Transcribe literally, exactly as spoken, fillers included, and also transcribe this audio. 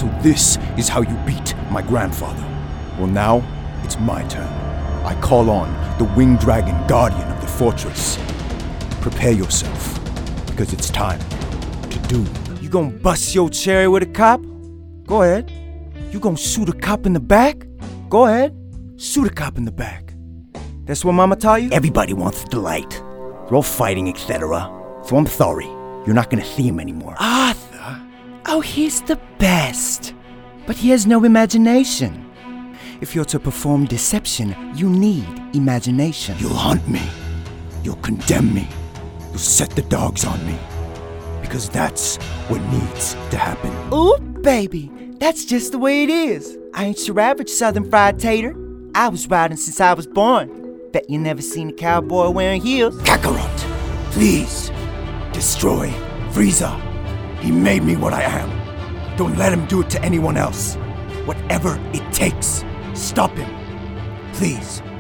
So this is how you beat my grandfather. Well, now it's my turn. I call on the winged dragon guardian of the fortress. Prepare yourself, because it's time to do. You gonna bust your cherry with a cop? Go ahead. You gonna shoot a cop in the back? Go ahead. Shoot a cop in the back. That's what Mama taught you? Everybody wants the light. They're all fighting, et cetera. So I'm sorry. You're not gonna see him anymore. Arthur? Oh, he's the best. But he has no imagination. If you're to perform deception, you need imagination. You'll hunt me. You'll condemn me. You'll set the dogs on me. Because that's what needs to happen. Ooh, baby. That's just the way it is. I ain't your average southern fried tater. I was riding since I was born. Bet you never seen a cowboy wearing heels. Kakarot, please, destroy Frieza. He made me what I am. Don't let him do it to anyone else. Whatever it takes, stop him. Please.